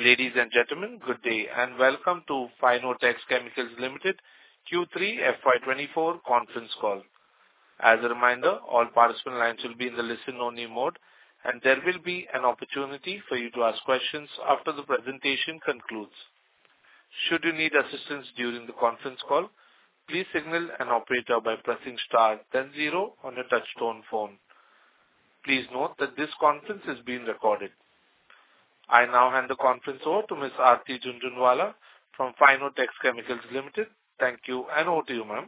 Ladies and gentlemen, good day and welcome to Finotex Chemicals Limited Q3 FY24 conference call. As a reminder, all participant lines will be in the listen-only mode, and there will be an opportunity for you to ask questions after the presentation concludes. Should you need assistance during the conference call, please signal an operator by pressing star then 0 on your touch-tone phone. Please note that this conference is being recorded. I now hand the conference over to Ms. Aarti Jhunjhunwala from Finotex Chemicals Limited. Thank you, and over to you, ma'am.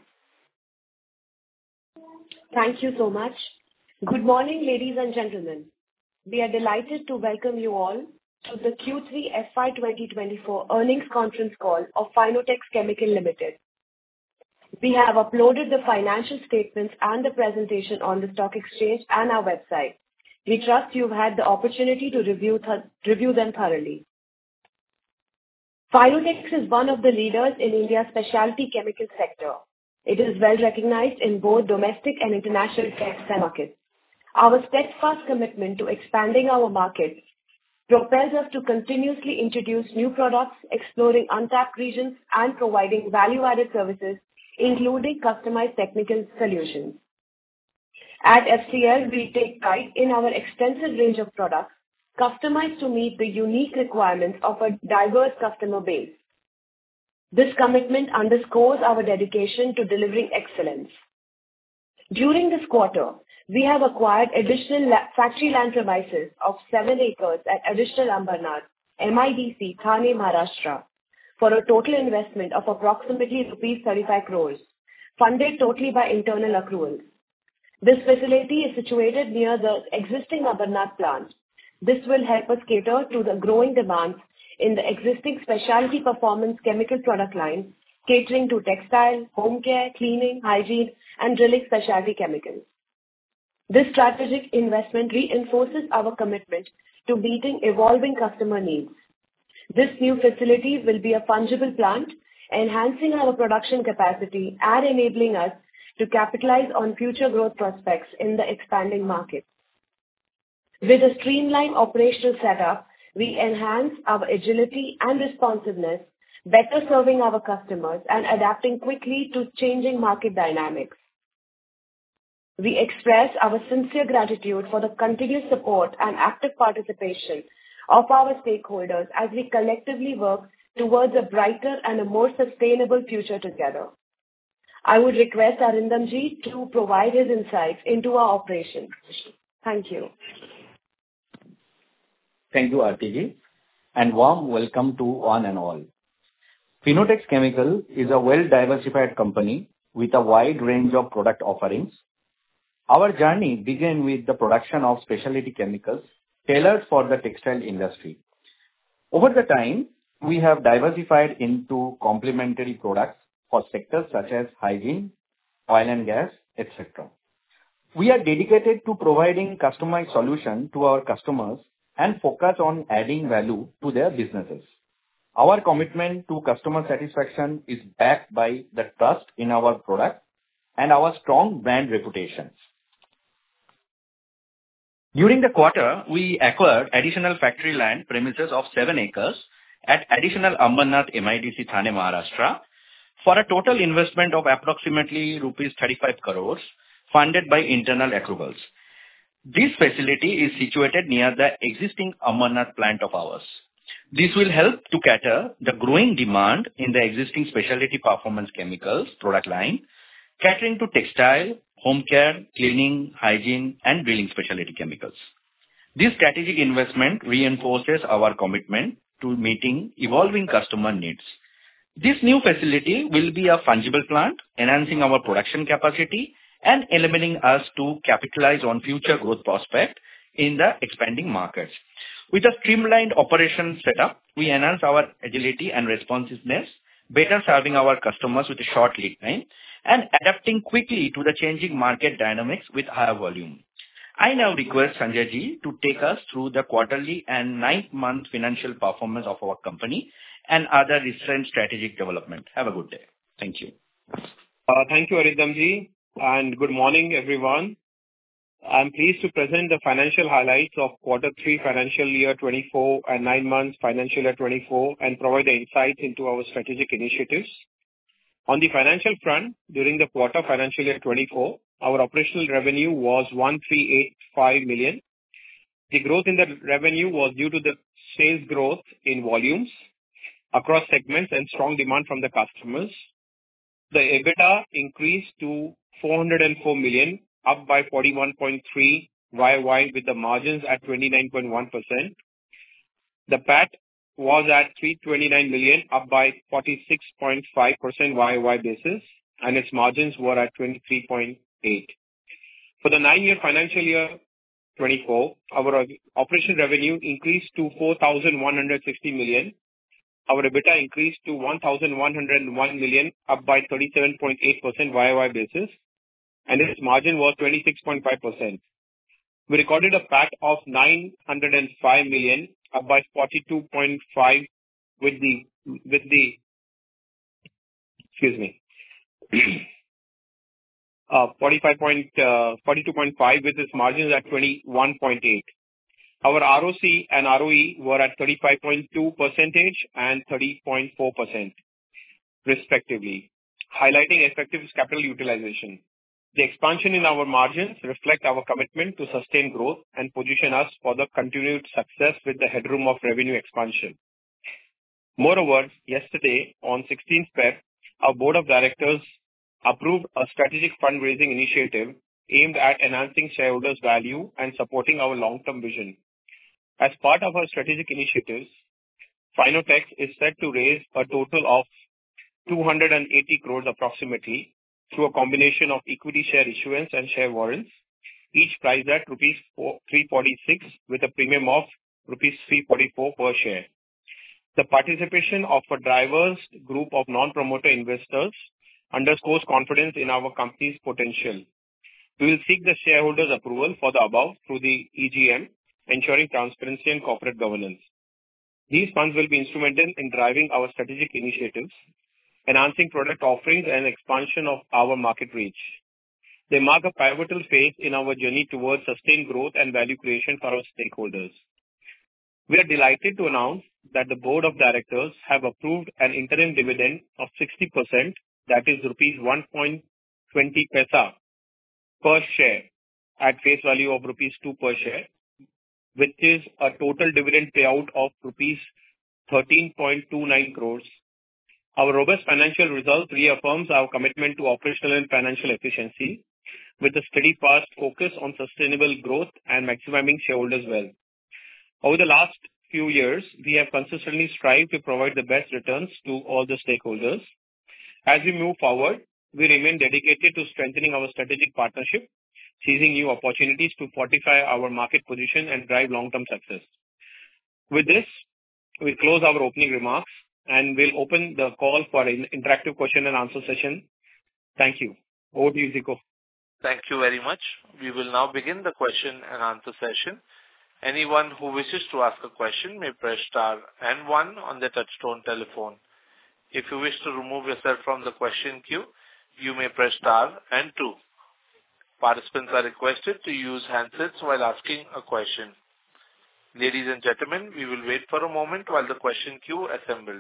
Thank you so much. Good morning, ladies and gentlemen. We are delighted to welcome you all to the Q3 FY 2024 earnings conference call of Finotex Chemicals Limited. We have uploaded the financial statements and the presentation on the stock exchange and our website. We trust you've had the opportunity to review them thoroughly. Finotex is one of the leaders in India's specialty chemical sector. It is well recognized in both domestic and international textile markets. Our steadfast commitment to expanding our markets propels us to continuously introduce new products, exploring untapped regions, and providing value-added services, including customized technical solutions. At FCL, we take pride in our extensive range of products, customized to meet the unique requirements of a diverse customer base. This commitment underscores our dedication to delivering excellence. During this quarter, we have acquired additional factory land premises of 7 acres at Additional Ambernath, MIDC, Thane, Maharashtra, for a total investment of approximately rupees 35 crores, funded totally by internal accruals. This facility is situated near the existing Ambernath plant. This will help us cater to the growing demand in the existing specialty performance chemical product line, catering to textile, home care, cleaning, hygiene, and drilling specialty chemicals. This strategic investment reinforces our commitment to meeting evolving customer needs. This new facility will be a fungible plant, enhancing our production capacity and enabling us to capitalize on future growth prospects in the expanding market. With a streamlined operational setup, we enhance our agility and responsiveness, better serving our customers and adapting quickly to changing market dynamics. We express our sincere gratitude for the continued support and active participation of our stakeholders as we collectively work towards a brighter and a more sustainable future together. I would request Arindamji to provide his insights into our operations. Thank you. Thank you, Aarti, and warm welcome to one and all. Finotex Chemicals is a well-diversified company with a wide range of product offerings. Our journey began with the production of specialty chemicals tailored for the textile industry. Over the time, we have diversified into complementary products for sectors such as hygiene, oil and gas, etc. We are dedicated to providing customized solutions to our customers and focus on adding value to their businesses. Our commitment to customer satisfaction is backed by the trust in our product and our strong brand reputations. During the quarter, we acquired additional factory land premises of 7 acres at Additional Ambernath, MIDC, Thane, Maharashtra, for a total investment of approximately rupees 35 crores, funded by internal accruals. This facility is situated near the existing Ambernath plant of ours. This will help to cater the growing demand in the existing specialty performance chemicals product line, catering to textile, home care, cleaning, hygiene, and drilling specialty chemicals. This strategic investment reinforces our commitment to meeting evolving customer needs. This new facility will be a fungible plant, enhancing our production capacity and enabling us to capitalize on future growth prospects in the expanding markets. With a streamlined operation setup, we enhance our agility and responsiveness, better serving our customers with a short lead time, and adapting quickly to the changing market dynamics with higher volume. I now request Sanjay Ji to take us through the quarterly and 9th-month financial performance of our company and other recent strategic development. Have a good day. Thank you. Thank you, Arindamji, and good morning, everyone. I'm pleased to present the financial highlights of quarter three financial year 24 and 9 months financial year 24 and provide the insights into our strategic initiatives. On the financial front, during the quarter financial year 24, our operational revenue was 1,385 million. The growth in the revenue was due to the sales growth in volumes across segments and strong demand from the customers. The EBITDA increased to 404 million, up by 41.3 YOY with the margins at 29.1%. The PAT was at 329 million, up by 46.5% YOY basis, and its margins were at 23.8%. For the 9-year financial year 24, our operation revenue increased to 4,160 million. Our EBITDA increased to 1,101 million, up by 37.8% YOY basis, and its margin was 26.5%. We recorded a PAT of 905 million, up by 42.5 with the 42.5 with its margins at 21.8. Our ROC and ROE were at 35.2% and 30.4% respectively, highlighting effective capital utilization. The expansion in our margins reflect our commitment to sustain growth and position us for the continued success with the headroom of revenue expansion. Moreover, yesterday on 16th Feb, our board of directors approved a strategic fundraising initiative aimed at enhancing shareholders' value and supporting our long-term vision. As part of our strategic initiatives, Finotex is set to raise a total of 280 crores approximately through a combination of equity share issuance and share warrants, each priced at rupees 346 with a premium of rupees 344 per share. The participation of a diverse group of non-promoter investors underscores confidence in our company's potential. We will seek the shareholders' approval for the above through the EGM, ensuring transparency and corporate governance. These funds will be instrumental in driving our strategic initiatives, enhancing product offerings and expansion of our market reach. They mark a pivotal phase in our journey towards sustained growth and value creation for our stakeholders. We are delighted to announce that the board of directors have approved an interim dividend of 60%, that is rupees 1.20 per share at face value of rupees 2 per share, which is a total dividend payout of rupees 13.29 crores. Our robust financial results reaffirms our commitment to operational and financial efficiency with a steady past focus on sustainable growth and maximizing shareholders' wealth. Over the last few years, we have consistently strived to provide the best returns to all the stakeholders. As we move forward, we remain dedicated to strengthening our strategic partnership, seizing new opportunities to fortify our market position and drive long-term success. With this, we close our opening remarks and we'll open the call for an interactive question and answer session. Thank you. Over to you, Zico. Thank you very much. We will now begin the question and answer session. Anyone who wishes to ask a question may press star and 1 on the touchtone telephone. If you wish to remove yourself from the question queue, you may press star and 2. Participants are requested to use handsets while asking a question. Ladies and gentlemen, we will wait for a moment while the question queue assembles.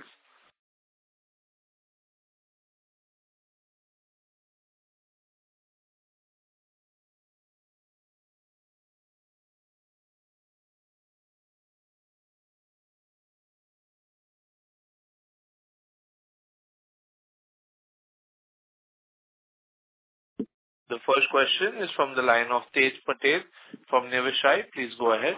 The first question is from the line of Tej Patel from Niveshaay. Please go ahead.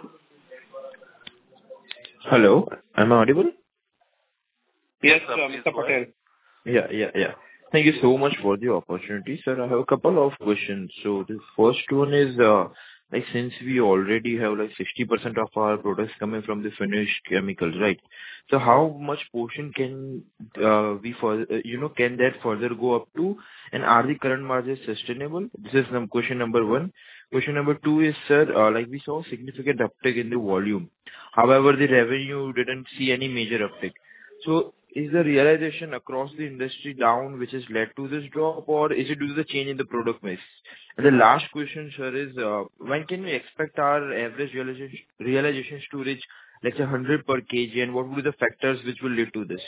Hello, am I audible? Yes, Mr. Patel. Yeah. Thank you so much for the opportunity, sir. I have a couple of questions. So the first one is, since we already have 60% of our products coming from the finished chemicals, right? So how much portion can can that further go up to? And are the current margins sustainable? This is question number 1. Question number 2 is, sir, we saw significant uptick in the volume. However, the revenue didn't see any major uptick. So is the realization across the industry down, which has led to this drop, or is it due to the change in the product mix? And the last question, sir, is when can we expect our average realizations to reach, let's say, 100 per kg, and what will be the factors which will lead to this?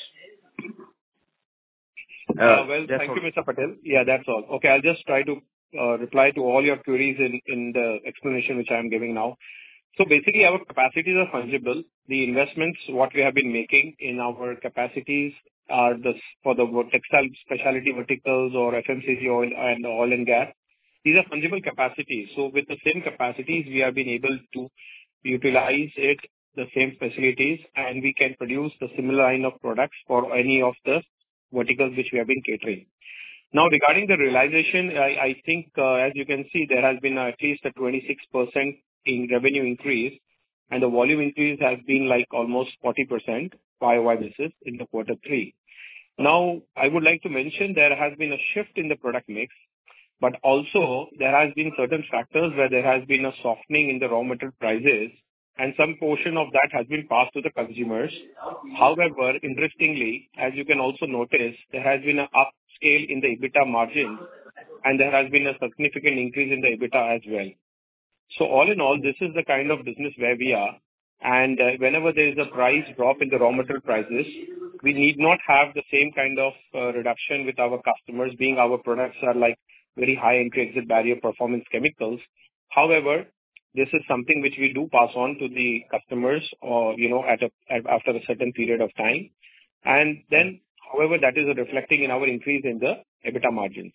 Well, thank you, Mr. Patel. Yeah, that's all. Okay, I'll just try to reply to all your queries in the explanation which I am giving now. So basically, our capacities are fungible. The investments, what we have been making in our capacities are for the textile specialty verticals or FMCG oil and gas. These are fungible capacities. So with the same capacities, we have been able to utilize the same facilities, and we can produce the similar line of products for any of the verticals which we have been catering. Now, regarding the realization, I think, as you can see, there has been at least a 26% in revenue increase, and the volume increase has been like almost 40% YOY basis in the quarter 3. Now, I would like to mention there has been a shift in the product mix, but also there has been certain factors where there has been a softening in the raw material prices, and some portion of that has been passed to the consumers. However, interestingly, as you can also notice, there has been an upscale in the EBITDA margin, and there has been a significant increase in the EBITDA as well. So all in all, this is the kind of business where we are. And whenever there is a price drop in the raw material prices, we need not have the same kind of reduction with our customers, being our products are like very high entry exit barrier performance chemicals. However, this is something which we do pass on to the customers or, after a certain period of time. And then, however, that is reflecting in our increase in the EBITDA margins.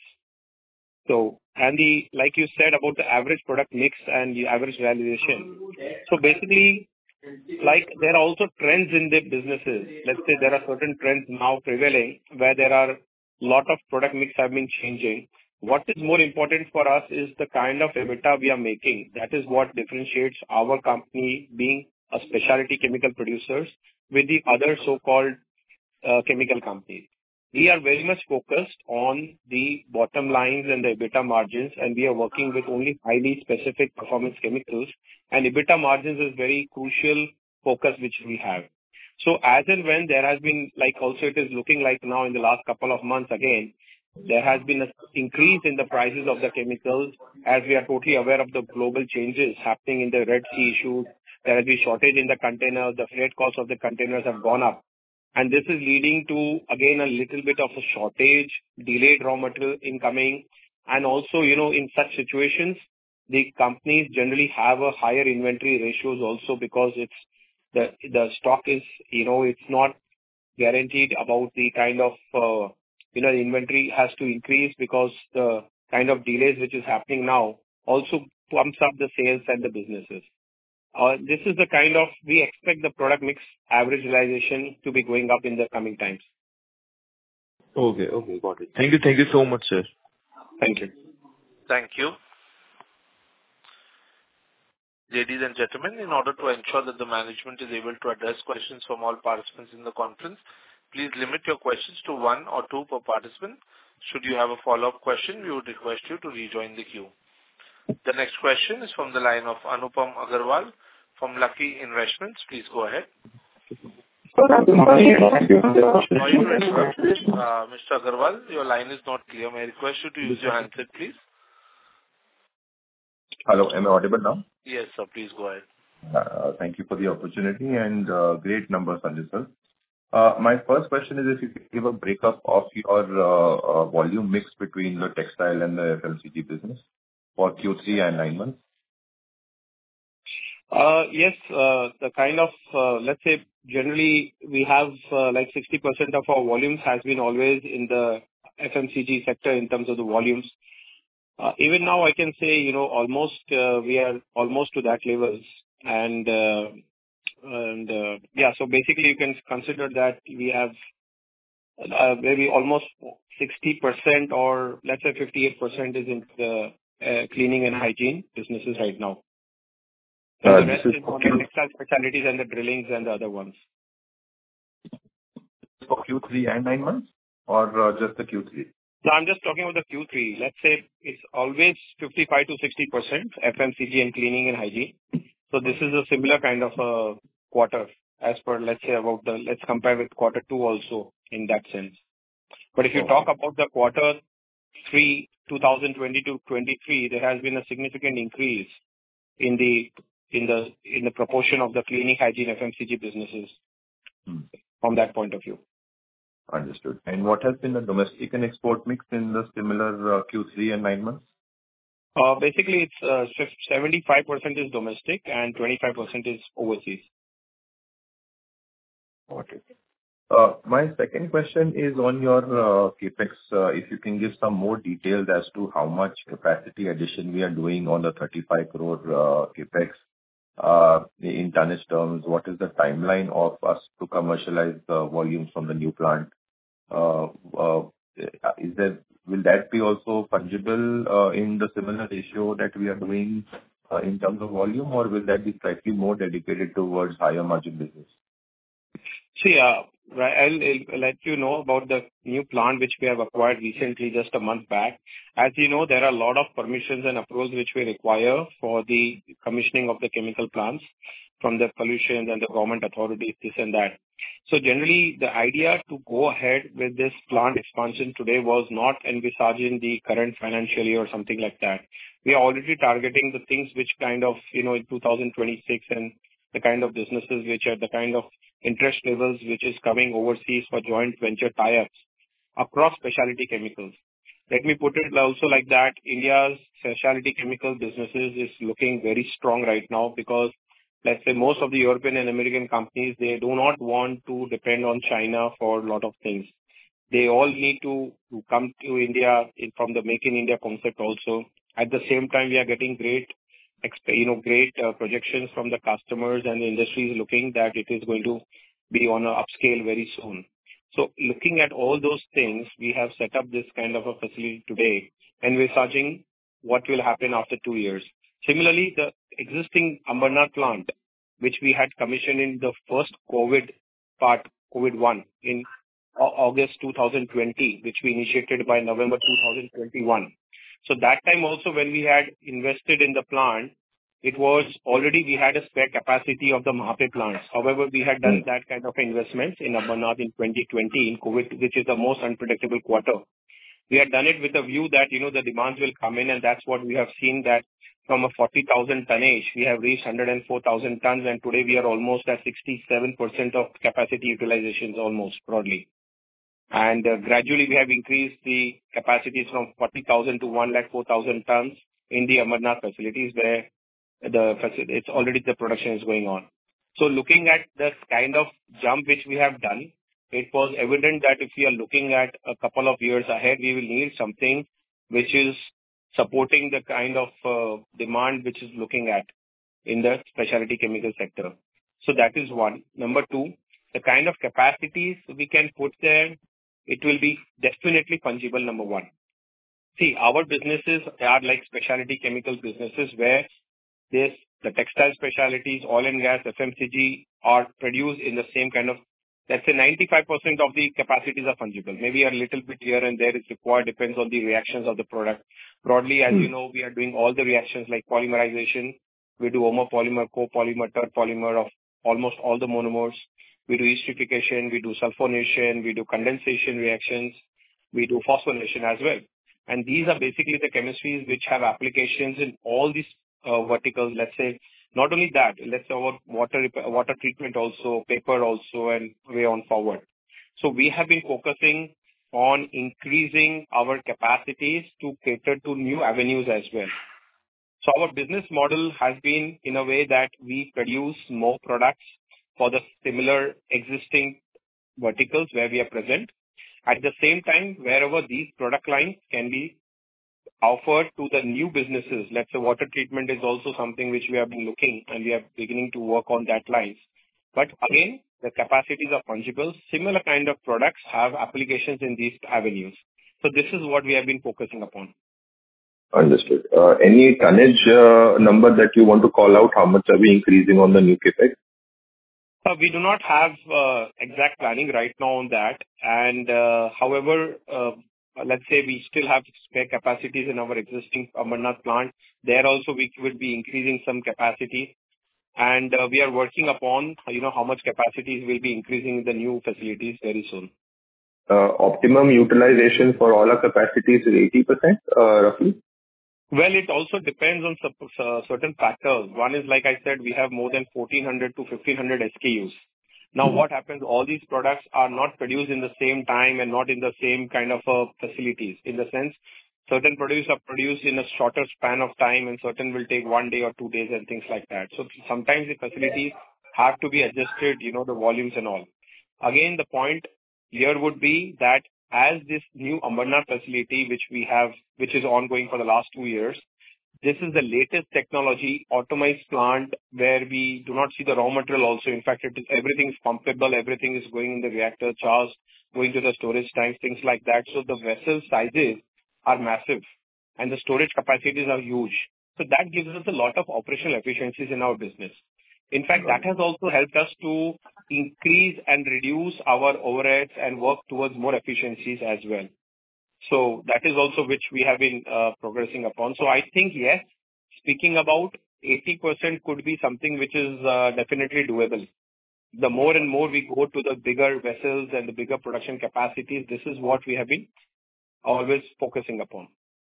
So, and like you said about the average product mix and the average realization. So basically, like there are also trends in the businesses. Let's say there are certain trends now prevailing where there are a lot of product mix have been changing. What is more important for us is the kind of EBITDA we are making. That is what differentiates our company being a specialty chemical producers with the other so-called chemical companies. We are very much focused on the bottom lines and the EBITDA margins, and we are working with only highly specific performance chemicals. And EBITDA margins is very crucial focus which we have. So as and when there has been, like also it is looking like now in the last couple of months again, there has been an increase in the prices of the chemicals, as we are totally aware of the global changes happening in the Red Sea issues. There has been shortage in the containers, the freight costs of the containers have gone up. And this is leading to, again, a little bit of a shortage, delayed raw material incoming. And also, in such situations, the companies generally have a higher inventory ratios also because it's the stock is, it's not guaranteed about the kind of, the inventory has to increase because the kind of delays which is happening now also pumps up the sales and the businesses. This is the kind of, we expect the product mix average realization to be going up in the coming times. Okay, got it. Thank you so much, sir. Thank you. Thank you. Ladies and gentlemen, in order to ensure that the management is able to address questions from all participants in the conference, please limit your questions to 1 or 2 per participant. Should you have a follow-up question, we would request you to rejoin the queue. The next question is from the line of Anupam Agarwal from Lucky Investments. Please go ahead. Mr. Agarwal, your line is not clear. May I request you to use your handset, please? Hello, am I audible now? Yes, sir. Please go ahead. Thank you for the opportunity and great numbers, Sanjay sir. My first question is if you could give a breakup of your volume mix between the textile and the FMCG business for Q3 and 9 months. Yes, the kind of, let's say, generally we have like 60% of our volumes has been always in the FMCG sector in terms of the volumes. Even now I can say, almost, we are almost to that levels. And yeah, so basically you can consider that we have maybe almost 60% or let's say 58% is in the cleaning and hygiene businesses right now. And the rest is on the textile specialties and the drillings and the other ones. For Q3 and 9 months or just the Q3? No, I'm just talking about the Q3. Let's say it's always 55 to 60% FMCG and cleaning and hygiene. So this is a similar kind of a quarter as per, let's say, let's compare with quarter two also in that sense. But if you talk about the quarter 3, 2022-23, there has been a significant increase in the proportion of the cleaning, hygiene, FMCG businesses from that point of view. Understood. And what has been the domestic and export mix in the similar Q3 and 9 months? Basically, it's 75% is domestic and 25% is overseas. Okay. My second question is on your CapEx. If you can give some more details as to how much capacity addition we are doing on the 35 crore CapEx in tonnage terms. What is the timeline of us to commercialize the volumes from the new plant? Will that be also fungible in the similar ratio that we are doing in terms of volume, or will that be slightly more dedicated towards higher margin business? See, I'll let you know about the new plant which we have acquired recently, just a month back. As you know, there are a lot of permissions and approvals which we require for the commissioning of the chemical plants from the pollution and the government authorities, this and that. So generally, the idea to go ahead with this plant expansion today was not envisaging the current financial year or something like that. We are already targeting the things which kind of, in 2026 and the kind of businesses which are the kind of interest levels which is coming overseas for joint venture tie-ups across specialty chemicals. Let me put it also like that. India's specialty chemical businesses is looking very strong right now because, let's say, most of the European and American companies, they do not want to depend on China for a lot of things. They all need to come to India from the Make in India concept also. At the same time, we are getting great projections from the customers, and the industry is looking that it is going to be on an upscale very soon. So looking at all those things, we have set up this kind of a facility today, and we're searching what will happen after 2 years. Similarly, the existing Ambernath plant, which we had commissioned in the first COVID-1 in August 2020, which we initiated by November 2021. So that time also when we had invested in the plant, it was already we had a spare capacity of the Mahape plants. However, we had done that kind of investments in Ambernath in 2020 in COVID, which is the most unpredictable quarter. We had done it with a view that, the demands will come in, and that's what we have seen, that from a 40,000 tonnage, we have reached 104,000 tons, and today we are almost at 67% of capacity utilizations almost broadly. And gradually we have increased the capacities from 40,000 to 104,000 tons in the Ambernath facilities where it's already the production is going on. So looking at the kind of jump which we have done, it was evident that if we are looking at a couple of years ahead, we will need something which is supporting the kind of demand which is looking at in the specialty chemical sector. So that is one. Number two, the kind of capacities we can put there, it will be definitely fungible, number one. See, our businesses are like specialty chemical businesses where the textile specialties, oil and gas, FMCG are produced in the same kind of, let's say 95% of the capacities are fungible. Maybe a little bit here and there is required, depends on the reactions of the product. Broadly, as you know, we are doing all the reactions like polymerization. We do homopolymer, copolymer, third polymer of almost all the monomers. We do esterification, we do sulfonation, we do condensation reactions, we do phosphorylation as well. And these are basically the chemistries which have applications in all these verticals. Let's say, not only that, let's say our water treatment also, paper also, and way on forward. So we have been focusing on increasing our capacities to cater to new avenues as well. So our business model has been in a way that we produce more products for the similar existing verticals where we are present. At the same time, wherever these product lines can be offered to the new businesses, let's say water treatment is also something which we have been looking, and we are beginning to work on that lines. But again, the capacities are fungible. Similar kind of products have applications in these avenues. So this is what we have been focusing upon. Understood. Any tonnage number that you want to call out? How much are we increasing on the new CapEx? We do not have exact planning right now on that. And however, let's say we still have spare capacities in our existing Ambernath plant. There also we would be increasing some capacity. And we are working upon, how much capacities will be increasing in the new facilities very soon. Optimum utilization for all our capacities is 80%, roughly? Well, it also depends on certain factors. One is, like I said, we have more than 1,400 to 1,500 SKUs. Now, what happens, all these products are not produced in the same time and not in the same kind of facilities. In the sense, certain products are produced in a shorter span of time and certain will take 1 day or 2 days and things like that. So sometimes the facilities have to be adjusted, the volumes and all. Again, the point here would be that as this new Ambernath facility, which is ongoing for the last 2 years, this is the latest technology, automized plant, where we do not see the raw material also. In fact, everything is pumpable, everything is going in the reactor, charged, going to the storage tanks, things like that. So the vessel sizes are massive and the storage capacities are huge. So that gives us a lot of operational efficiencies in our business. In fact, that has also helped us to increase and reduce our overheads and work towards more efficiencies as well. So that is also which we have been progressing upon. So I think, yes, speaking about 80% could be something which is definitely doable. The more and more we go to the bigger vessels and the bigger production capacities, this is what we have been always focusing upon.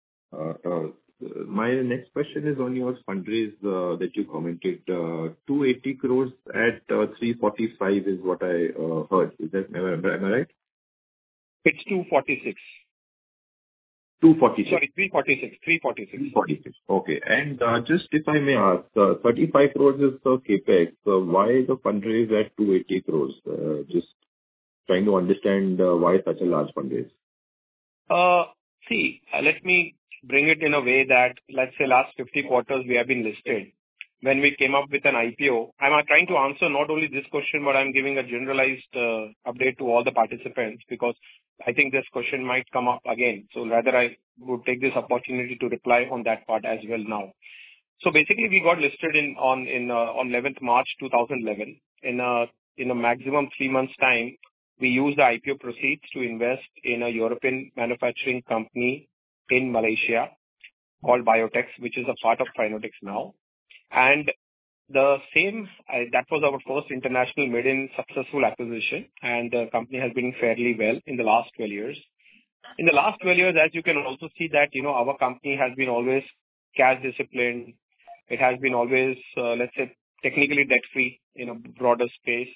My next question is on your fundraise that you commented. 280 crores at 345 is what I heard. Am I right? It's 246. 246. Sorry, 346. 346. Okay. And just if I may ask, 35 crores is the capex. Why the fundraise at 280 crores? Just trying to understand why such a large fundraise. See, let me bring it in a way that, let's say, last 50 quarters we have been listed. When we came up with an IPO, I'm trying to answer not only this question, but I'm giving a generalized update to all the participants because I think this question might come up again. So rather I would take this opportunity to reply on that part as well now. So basically we got listed on 11th March 2011. In a maximum 3 months time, we used the IPO proceeds to invest in a European manufacturing company in Malaysia called Biotex, which is a part of Finotex now. And the same, that was our first international maiden successful acquisition, and the company has been fairly well in the last 12 years. In the last 12 years, as you can also see that, our company has been always cash disciplined. It has been always, let's say, technically debt-free in a broader space.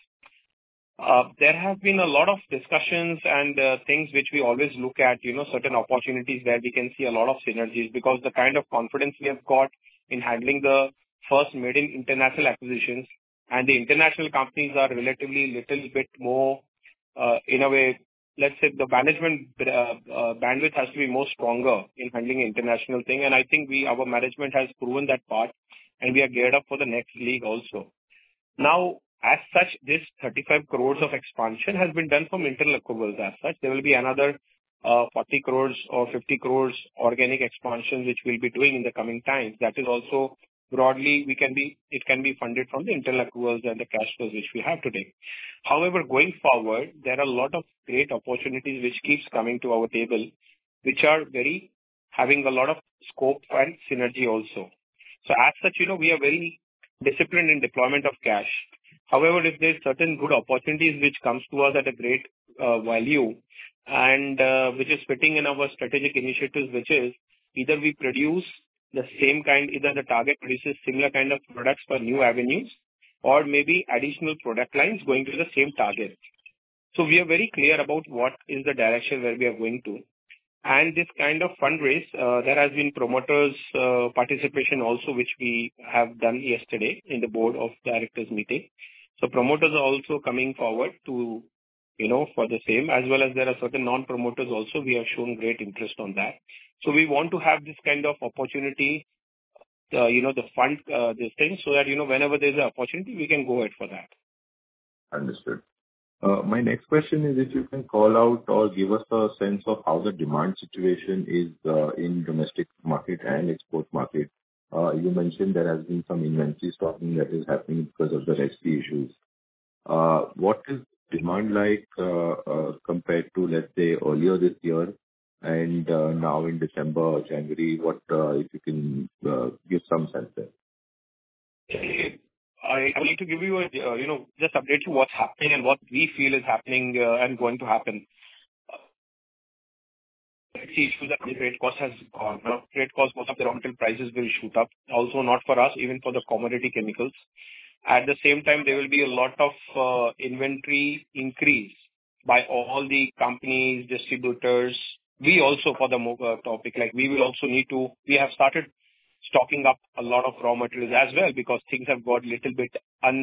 There have been a lot of discussions and things which we always look at, certain opportunities where we can see a lot of synergies because the kind of confidence we have got in handling the first maiden international acquisitions, and the international companies are relatively little bit more, in a way, let's say the management bandwidth has to be more stronger in handling international thing. And I think our management has proven that part, and we are geared up for the next league also. Now, as such, this 35 crores of expansion has been done from internal accruals as such. There will be another 40 crores or 50 crores organic expansion which we'll be doing in the coming times. That is also broadly, it can be funded from the internal accruals and the cash flows which we have today. However, going forward, there are a lot of great opportunities which keeps coming to our table, which are having a lot of scope and synergy also. So as such, we are very disciplined in deployment of cash. However, if there's certain good opportunities which comes to us at a great value and which is fitting in our strategic initiatives, which is either we produce the same kind, either the target produces similar kind of products for new avenues or maybe additional product lines going to the same target. So we are very clear about what is the direction where we are going to. And this kind of fundraise, there has been promoters' participation also, which we have done yesterday in the board of directors meeting. So promoters are also coming forward to, for the same, as well as there are certain non-promoters also. We have shown great interest on that. So we want to have this kind of opportunity, the fund, this thing, so that, whenever there's an opportunity, we can go ahead for that. Understood. My next question is if you can call out or give us a sense of how the demand situation is in domestic market and export market. You mentioned there has been some inventory stocking that is happening because of the Red Sea issues. What is demand like compared to, let's say, earlier this year and now in December or January? What if you can give some sense there? I would like to give you a, just update you what's happening and what we feel is happening and going to happen. See issues that the freight cost has gone. Now, freight cost, most of the raw material prices will shoot up. Also, not for us, even for the commodity chemicals. At the same time, there will be a lot of inventory increase by all the companies, distributors. We also, for the topic, like we will also need to, we have started stocking up a lot of raw materials as well because things have got a little bit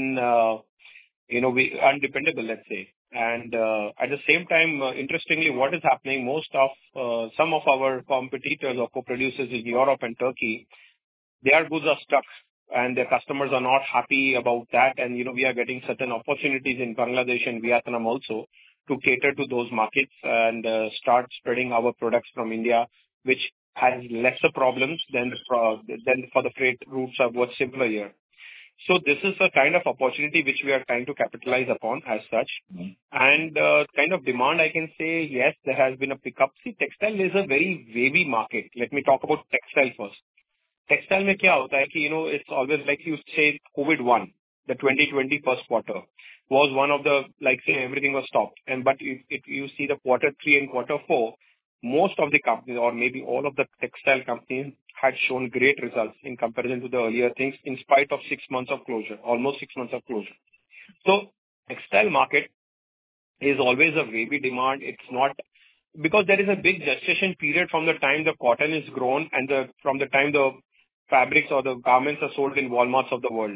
undependable, let's say. And at the same time, interestingly, what is happening, some of our competitors or co-producers in Europe and Turkey, their goods are stuck and their customers are not happy about that. And, we are getting certain opportunities in Bangladesh and Vietnam also to cater to those markets and start spreading our products from India, which has lesser problems than for the freight routes are much simpler here. So this is a kind of opportunity which we are trying to capitalize upon as such. Mm-hmm. And kind of demand, I can say, yes, there has been a pickup. See, textile is a very wavy market. Let me talk about textile first. Textile mein kya hota hai ki, it's always like you say COVID-1, the 2020 first quarter was one of the, like say everything was stopped. But if you see the quarter 3 and quarter 4, most of the companies or maybe all of the textile companies had shown great results in comparison to the earlier things in spite of 6 months of closure, almost 6 months of closure. So textile market is always a wavy demand. It's not because there is a big gestation period from the time the cotton is grown and from the time the fabrics or the garments are sold in Walmarts of the world.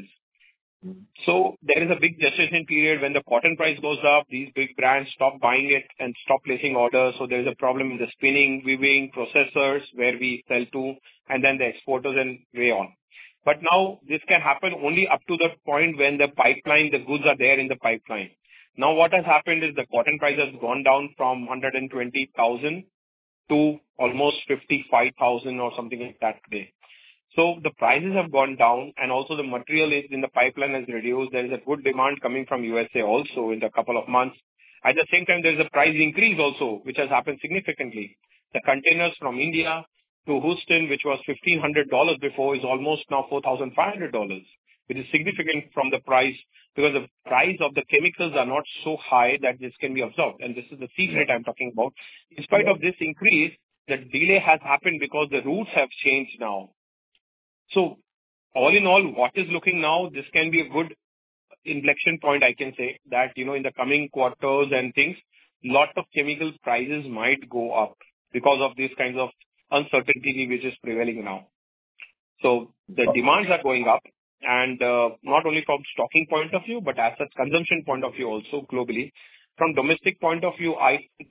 So there is a big gestation period when the cotton price goes up, these big brands stop buying it and stop placing orders. So there is a problem in the spinning, weaving, processors where we sell to, and then the exporters and way on. But now this can happen only up to the point when the goods are there in the pipeline. Now what has happened is the cotton price has gone down from 120,000 to almost 55,000 or something like that today. So the prices have gone down and also the material is in the pipeline has reduced. There is a good demand coming from USA also in a couple of months. At the same time, there is a price increase also, which has happened significantly. The containers from India to Houston, which was $1,500 before, is almost now $4,500, which is significant from the price because the price of the chemicals are not so high that this can be absorbed. And this is the secret I'm talking about. In spite of this increase, the delay has happened because the routes have changed now. So all in all, what is looking now, this can be a good inflection point, I can say, that, in the coming quarters and things, lot of chemical prices might go up because of these kinds of uncertainty which is prevailing now. So the demands are going up and not only from stocking point of view, but as such consumption point of view also globally. From domestic point of view, I think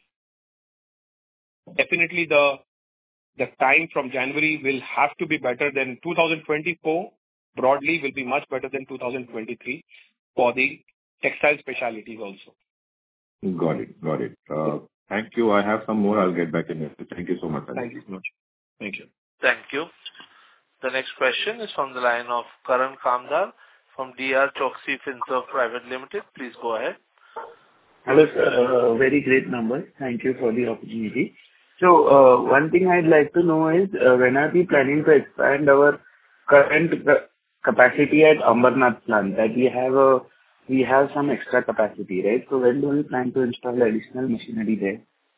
definitely the time from January will have to be better than 2024, broadly will be much better than 2023 for the textile specialties also. Got it. Thank you. I have some more. I'll get back in here. Thank you so much. Thank you so much. Thank you. Thank you. The next question is from the line of Karan Kamdar from DR Choksey Finserv Private Limited. Please go ahead. Hello, sir. Very great number. Thank you for the opportunity. So, one thing I'd like to know is, when are we planning to expand our current capacity at Ambernath plant? That we have some extra capacity, right? So when do we plan to install additional machinery there?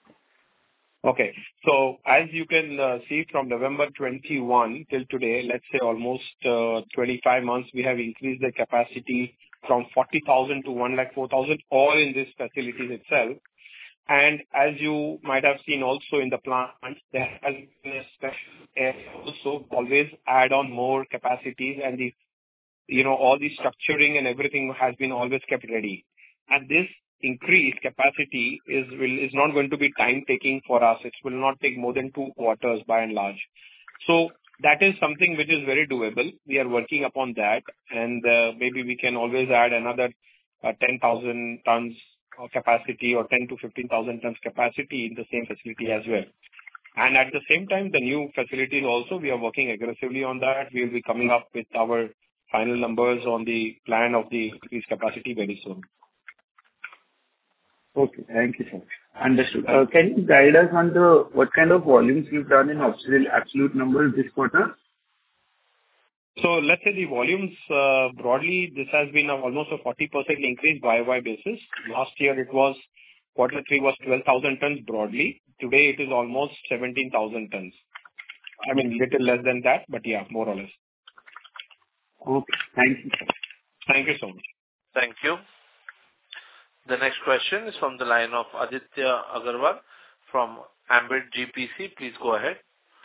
Okay. So as you can see from November 21 till today, let's say almost 25 months, we have increased the capacity from 40,000 to 104,000, all in this facilities itself. And as you might have seen also in the plant, there has been a special area also always add on more capacities and all the structuring and everything has been always kept ready. And this increased capacity is not going to be time taking for us. It will not take more than 2 quarters by and large. So that is something which is very doable. We are working upon that and maybe we can always add another 10,000 tons of capacity or 10 to 15,000 tons capacity in the same facility as well. And at the same time, the new facilities also, we are working aggressively on that. We will be coming up with our final numbers on the plan of the increased capacity very soon. Okay. Thank you, sir. Understood. Can you guide us on what kind of volumes you've done in absolute numbers this quarter? So let's say the volumes, broadly, this has been almost a 40% increase YOY basis. Last year, it was quarter three was 12,000 tons broadly. Today, it is almost 17,000 tons. I mean, little less than that, but yeah, more or less. Okay. Thank you. Thank you so much. Thank you. The next question is from the line of Aditya Agarwal from Ambit GPC. Please go ahead.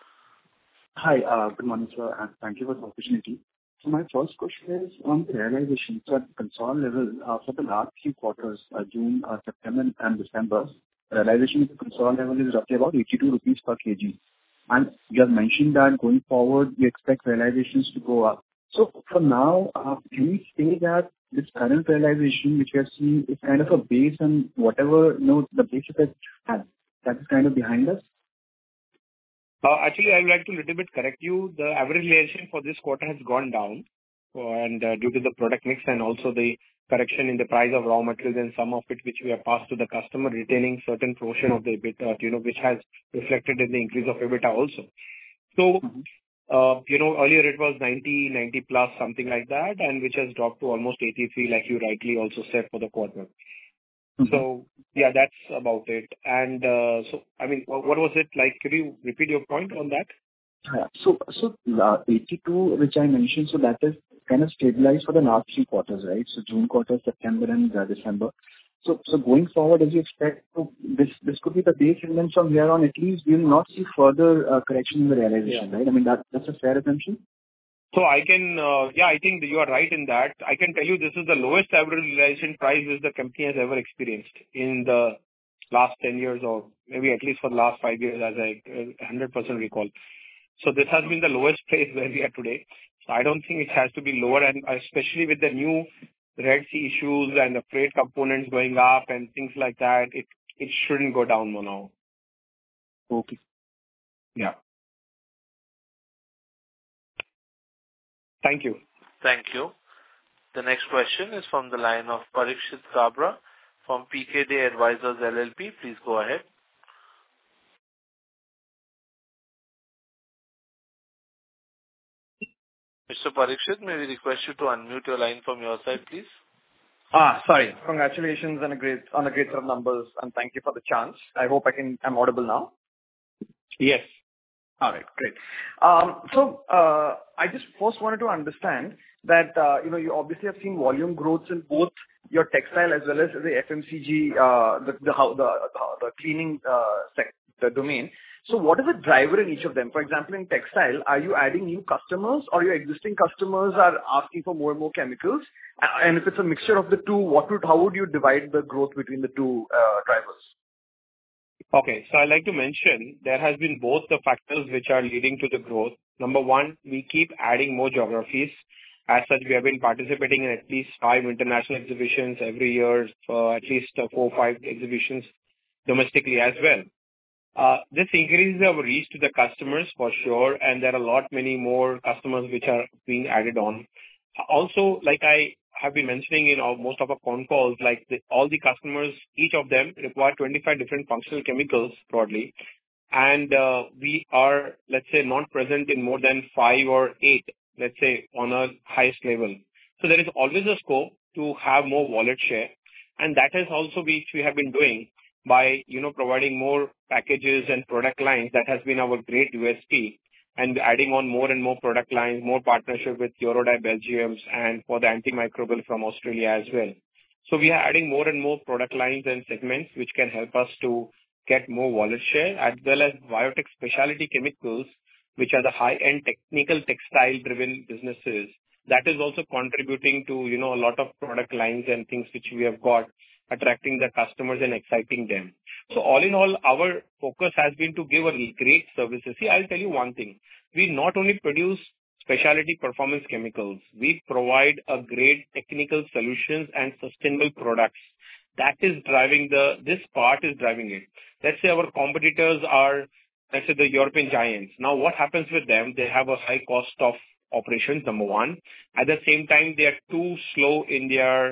Hi, good morning, sir, and thank you for the opportunity. So my first question is on the realization. So at the consolidated level, for the last few quarters, June, September and December, realization at the consolidated level is roughly about 82 rupees per kg. And you have mentioned that going forward, we expect realizations to go up. So for now, can we say that this current realization, which we have seen, is kind of a base and whatever, the base effect has, that is kind of behind us? Actually, I would like to little bit correct you. The average realization for this quarter has gone down, and due to the product mix and also the correction in the price of raw materials and some of it which we have passed to the customer, retaining certain portion of the EBITDA, which has reflected in the increase of EBITDA also. So, earlier it was 90 plus, something like that, and which has dropped to almost 83, like you rightly also said, for the quarter. So, yeah, that's about it. And so, I mean, what was it like? Could you repeat your point on that? Yeah. So 82, which I mentioned, so that is kind of stabilized for the last 3 quarters, right? So June quarter, September and December. So going forward, as you expect, so this could be the base, and then from here on, at least we will not see further correction in the realization, right? I mean, that's a fair assumption? So I can, I think you are right in that. I can tell you this is the lowest average realization price which the company has ever experienced in the last 10 years or maybe at least for the last 5 years, as I 100% recall. So this has been the lowest place where we are today. So I don't think it has to be lower, and especially with the new Red Sea issues and the freight components going up and things like that, it shouldn't go down more now. Okay. Yeah. Thank you. Thank you. The next question is from the line of Parikshit Kabra from PKD Advisors LLP. Please go ahead. Mr. Parikshit, may we request you to unmute your line from your side, please? Sorry. Congratulations on a great set of numbers, and thank you for the chance. I hope I'm audible now. Yes. All right, great. So I just first wanted to understand that you obviously have seen volume growth in both your textile as well as the FMCG, the cleaning sector domain. So what is the driver in each of them? For example, in textile, are you adding new customers, or your existing customers are asking for more and more chemicals? And if it's a mixture of the two, how would you divide the growth between the two drivers? Okay. So I'd like to mention there has been both the factors which are leading to the growth. Number one, we keep adding more geographies. As such, we have been participating in at least 5 international exhibitions every year, for at least 4 or 5 exhibitions domestically as well. This increases our reach to the customers for sure, and there are many more customers which are being added on. Also, like I have been mentioning in most of our phone calls, all the customers, each of them require 25 different functional chemicals broadly. And we are, let's say, not present in more than 5 or 8, let's say, on a highest level. So there is always a scope to have more wallet share. And that is also which we have been doing by, providing more packages and product lines. That has been our great USP. And adding on more and more product lines, more partnership with Eurodye Belgium and for the antimicrobial from Australia as well. So we are adding more and more product lines and segments which can help us to get more wallet share, as well as biotech specialty chemicals, which are the high-end technical textile-driven businesses. That is also contributing to, a lot of product lines and things which we have got, attracting the customers and exciting them. So all in all, our focus has been to give a great services. See, I'll tell you one thing. We not only produce specialty performance chemicals, we provide a great technical solutions and sustainable products. That is driving this part is driving it. Let's say our competitors are, let's say, the European giants. Now, what happens with them? They have a high cost of operations, number one. At the same time, they are too slow in their,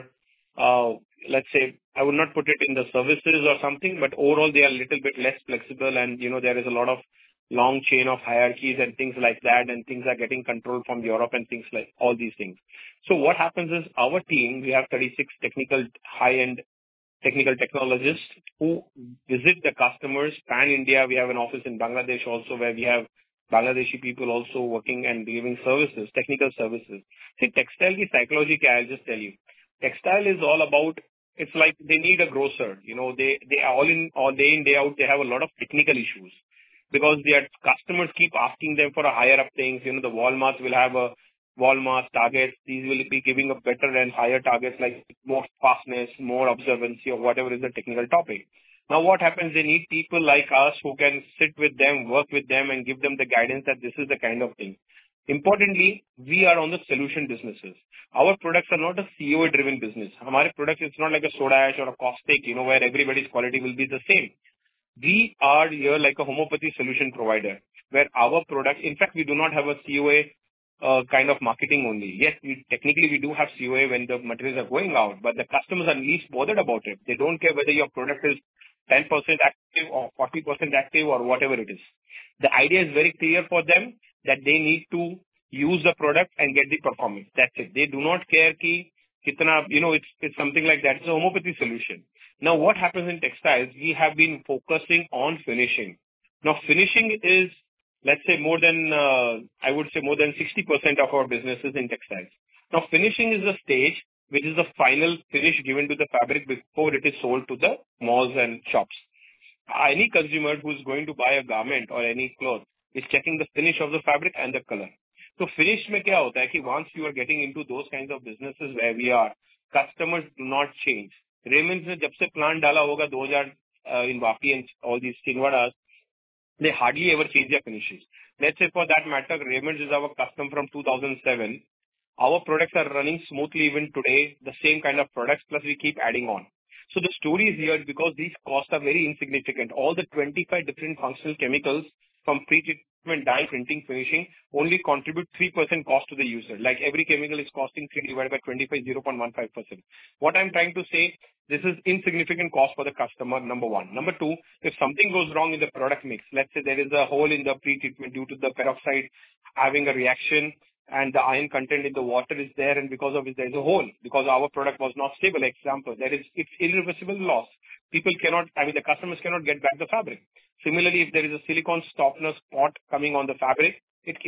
let's say, I would not put it in the services or something, but overall they are a little bit less flexible, and there is a lot of long chain of hierarchies and things like that, and things are getting controlled from Europe and things like all these things. So what happens is our team, we have 36 high-end technical technologists who visit the customers pan India. We have an office in Bangladesh also, where we have Bangladeshi people also working and giving services, technical services. See, textile ki psychology kya hai, I'll just tell you. Textile is all about, it's like they need a grocer. You know, they all day in, day out, they have a lot of technical issues because their customers keep asking them for a higher up things. You know, the Walmarts will have a Walmart targets. These will be giving a better and higher targets like more fastness, more observancy, or whatever is the technical topic. Now what happens, they need people like us who can sit with them, work with them, and give them the guidance that this is the kind of thing. Importantly, we are on the solution businesses. Our products are not a COA-driven business. Our products, it's not like a soda ash or a caustic, you know, where everybody's quality will be the same. We are here like a homeopathy solution provider, where our product, in fact, we do not have a COA kind of marketing only. Yes, technically we do have COA when the materials are going out, but the customers are least bothered about it. They don't care whether your product is 10% active or 40% active or whatever it is. The idea is very clear for them that they need to use the product and get the performance. That's it. They do not care ki kitna, you know, it's something like that. It's a homeopathy solution. Now, what happens in textiles? We have been focusing on finishing. Now, finishing is, let's say, more than, I would say more than 60% of our businesses in textiles. Now, finishing is the stage which is the final finish given to the fabric before it is sold to the malls and shops. Any consumer who is going to buy a garment or any cloth is checking the finish of the fabric and the color. So finish mein kya hota hai ki once you are getting into those kinds of businesses where we are, customers do not change. Raymond's ne jab se plant dala hoga 2000 in Vapi and all these Silvadas, they hardly ever change their finishes. Let's say for that matter, Raymond's is our custom from 2007. Our products are running smoothly even today, the same kind of products, plus we keep adding on. So the story is here because these costs are very insignificant. All the 25 different functional chemicals from pre-treatment, dye, printing, finishing only contribute 3% cost to the user. Like every chemical is costing 3 divided by 25, 0.15%. What I'm trying to say, this is insignificant cost for the customer, number one. Number two, if something goes wrong in the product mix, let's say there is a hole in the pre-treatment due to the peroxide having a reaction, and the iron content in the water is there, and because of it there is a hole, because our product was not stable, example, it's irreversible loss. People cannot, the customers cannot get back the fabric. Similarly, if there is a silicone softener spot coming on the fabric,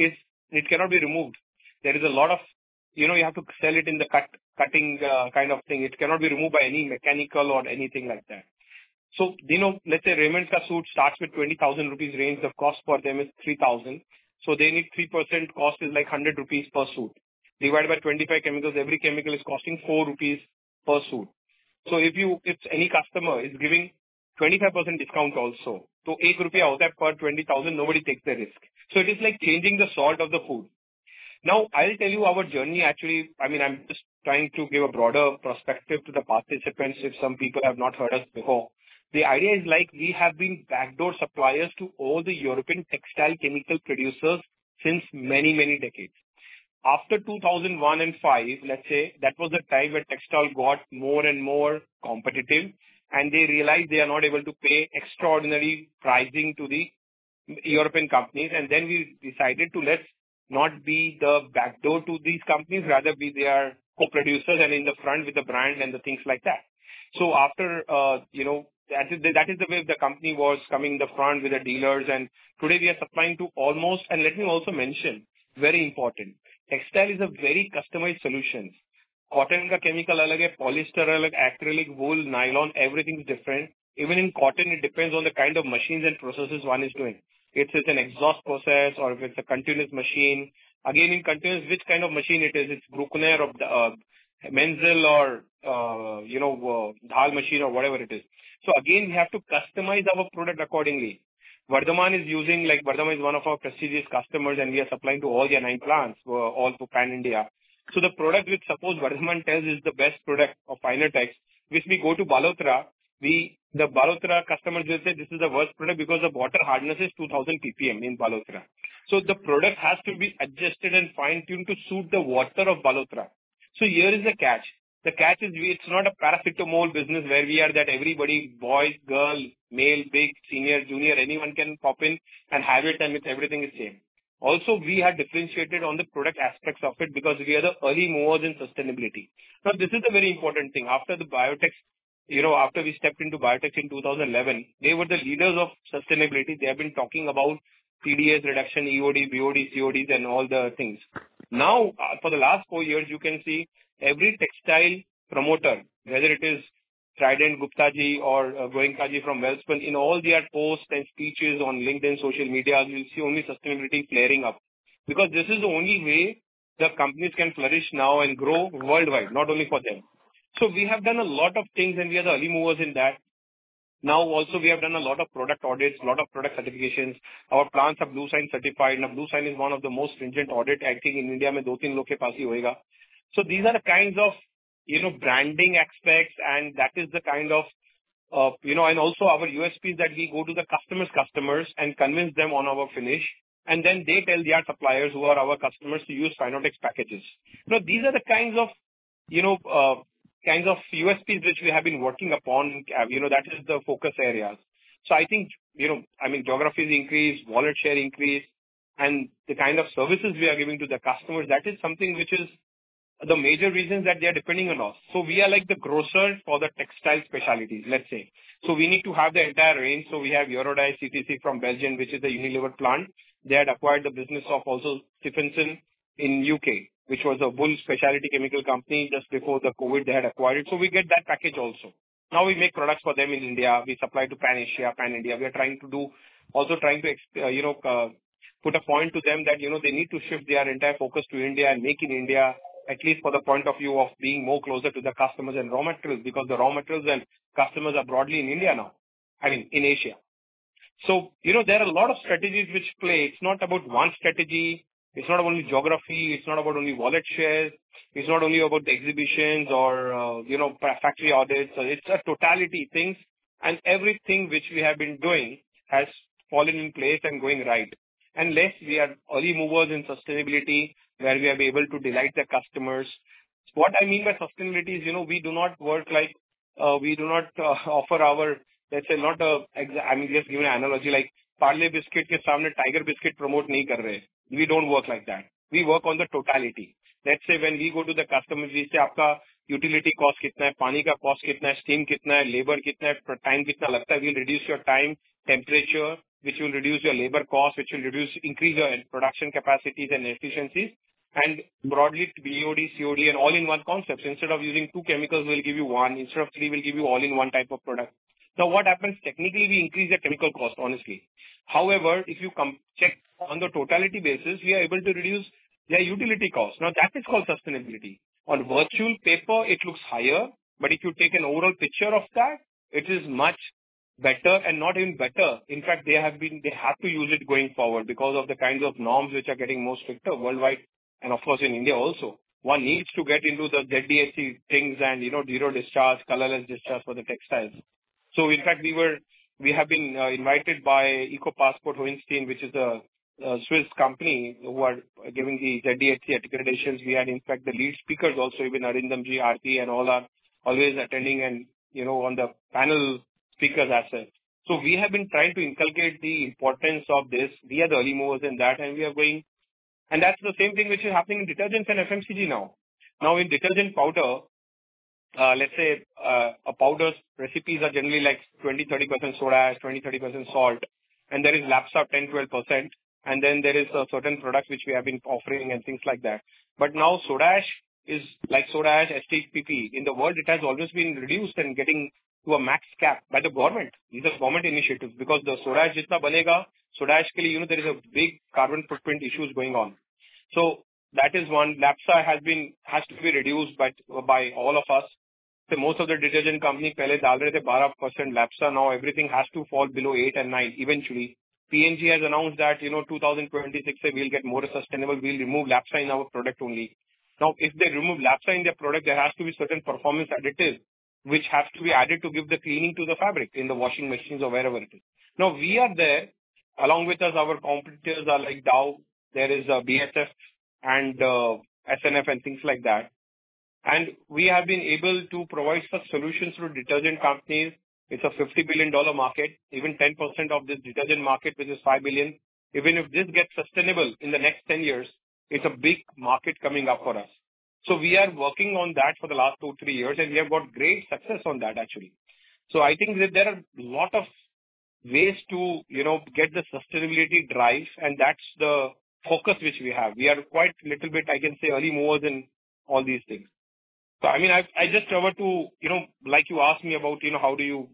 it cannot be removed. There is a lot of, you have to sell it in the cutting kind of thing. It cannot be removed by any mechanical or anything like that. So, let's say Raymond's ka suit starts with 20,000 rupees range. The cost for them is 3,000. So they need 3% cost is like 100 rupees per suit. Divided by 25 chemicals, every chemical is costing 4 rupees per suit. So if any customer is giving 25% discount also, so 1 rupee hota hai per 20,000, nobody takes the risk. So it is like changing the salt of the food. Now, I'll tell you our journey actually, I'm just trying to give a broader perspective to the participants if some people have not heard us before. The idea is like we have been backdoor suppliers to all the European textile chemical producers since many, many decades. After 2001 and 5, let's say, that was the time where textile got more and more competitive and they realized they are not able to pay extraordinary pricing to the European companies. And then we decided to let's not be the backdoor to these companies, rather be their co-producers and in the front with the brand and the things like that. So after, that is the way the company was coming in the front with the dealers, and today we are supplying to almost, and let me also mention, very important, textile is a very customized solution. Cotton ka chemical alag hai, polyester alag, acrylic, wool, nylon, everything is different. Even in cotton, it depends on the kind of machines and processes one is doing. It's an exhaust process or if it's a continuous machine. Again, in continuous, which kind of machine it is? It's Bruckner or Menzel or, Dhal machine or whatever it is. So again, we have to customize our product accordingly. Vardhman is one of our prestigious customers and we are supplying to all their 9 plants, all to Pan India. So the product which suppose Vardhman tells is the best product of Finertex, which we go to Balotra, the Balotra customers will say this is the worst product because the water hardness is 2000 ppm in Balotra. So the product has to be adjusted and fine-tuned to suit the water of Balotra. So here is the catch. The catch is it's not a paracetamol business where we are that everybody, boys, girl, male, big, senior, junior, anyone can pop in and have it and everything is same. Also, we are differentiated on the product aspects of it because we are the early movers in sustainability. Now, this is a very important thing. After the biotech, after we stepped into biotech in 2011, they were the leaders of sustainability. They have been talking about TDS reduction, EOD, BOD, CODs and all the things. Now, for the last 4 years, you can see every textile promoter, whether it is Trident Gupta ji or Goenka ji from Welspun, in all their posts and speeches on LinkedIn, social media, you'll see only sustainability flaring up. Because this is the only way the companies can flourish now and grow worldwide, not only for them. So we have done a lot of things and we are the early movers in that. Now also we have done a lot of product audits, a lot of product certifications. Our plants are Blue Sign certified. Now Blue Sign is one of the most stringent audit. I think in India, mein 2-3 log ke paas hi hoega. So these are the kinds of, branding aspects, and that is the kind of, and also our USPs that we go to the customers and convince them on our finish. And then they tell their suppliers who are our customers to use Finotex packages. These are the kinds of, USPs which we have been working upon. That is the focus areas. So I think, geographies increase, wallet share increase, and the kind of services we are giving to the customers, that is something which is the major reasons that they are depending on us. So we are like the grocer for the textile specialties, let's say. So we need to have the entire range. So we have Eurodye CTC from Belgium, which is a Unilever plant. They had acquired the business of also Stephenson in UK, which was a bull specialty chemical company. Just before the COVID, they had acquired it. So we get that package also. Now we make products for them in India. We supply to Pan Asia, Pan India. We are trying to put a point to them that, they need to shift their entire focus to India and make in India, at least for the point of view of being more closer to the customers and raw materials, because the raw materials and customers are broadly in India now, in Asia. So, there are a lot of strategies which play. It's not about one strategy. It's not only geography. It's not about only wallet shares. It's not only about the exhibitions or, factory audits. So it's a totality things, and everything which we have been doing has fallen in place and going right. Unless we are early movers in sustainability, where we are able to delight the customers. What I mean by sustainability is, we do not work like, we do not offer our, let's say, just give an analogy like Parle biscuit ke samne Tiger biscuit promote nahi kar rahe. We don't work like that. We work on the totality. Let's say when we go to the customers, we say, aapka utility cost kitna hai, pani ka cost kitna hai, steam kitna hai, labor kitna hai, time kitna lagta hai. We'll reduce your time, temperature, which will reduce your labor cost, which will increase your production capacities and efficiencies. And broadly, BOD, COD, and all-in-one concepts. Instead of using 2 chemicals, we'll give you 1. Instead of 3, we'll give you all-in-one type of product. Now, what happens? Technically, we increase the chemical cost, honestly. However, if you check on the totality basis, we are able to reduce their utility cost. Now, that is called sustainability. On virtual paper, it looks higher, but if you take an overall picture of that, it is much better, and not even better. In fact, they have to use it going forward because of the kinds of norms which are getting more stricter worldwide. And of course, in India also, one needs to get into the ZDHC things and, zero discharge, colorless discharge for the textiles. So in fact, we have been invited by EcoPassport Hohenstein, which is a Swiss company who are giving the ZDHC accreditations. We had in fact the lead speakers also, even Arindamji, Aarti, and all are always attending and, on the panel speakers as well. So we have been trying to inculcate the importance of this. We are the early movers in that, and we are going. And that's the same thing which is happening in detergents and FMCG now. Now in detergent powder, let's say a powder's recipes are generally like 20-30% soda ash, 20-30% salt, and there is LAPSA 10-12%, and then there is a certain products which we have been offering and things like that. But now soda ash is like soda ash, STPP. In the world, it has always been reduced and getting to a max cap by the government. These are government initiatives because the soda ash jitna banega, soda ash ke liye, there is a big carbon footprint issues going on. So that is one. LAPSA has to be reduced by all of us. So most of the detergent company pehle dal rahe the 12% LAPSA. Now everything has to fall below 8 and 9 eventually. P&G has announced that 2026 we'll get more sustainable. We'll remove LAPSA in our product only. Now if they remove LAPSA in their product, there has to be certain performance additives which has to be added to give the cleaning to the fabric in the washing machines or wherever it is. Now we are there. Along with us, our competitors are like Dow. There is BASF and SNF and things like that. And we have been able to provide such solutions to detergent companies. It's a $50 billion market. Even 10% of this detergent market, which is $5 billion, even if this gets sustainable in the next 10 years, it's a big market coming up for us. So we are working on that for the last 2-3 years, and we have got great success on that, actually. So I think that there are a lot of ways to, get the sustainability drive, and that's the focus which we have. We are quite little bit, I can say, early movers in all these things. So, I mean, I just covered to, like you asked me about, how do you,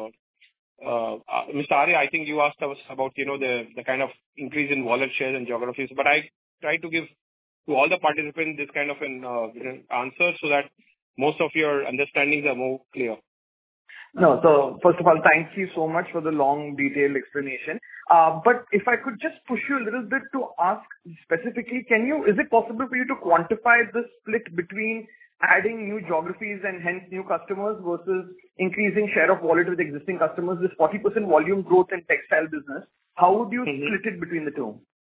Mr. Arya, I think you asked us about, the kind of increase in wallet shares and geographies, but I try to give to all the participants this kind of an answer so that most of your understandings are more clear. No, so first of all, thank you so much for the long, detailed explanation. But if I could just push you a little bit to ask specifically, is it possible for you to quantify the split between adding new geographies and hence new customers versus increasing share of wallet with existing customers, this 40% volume growth in textile business? How would you split it between the two?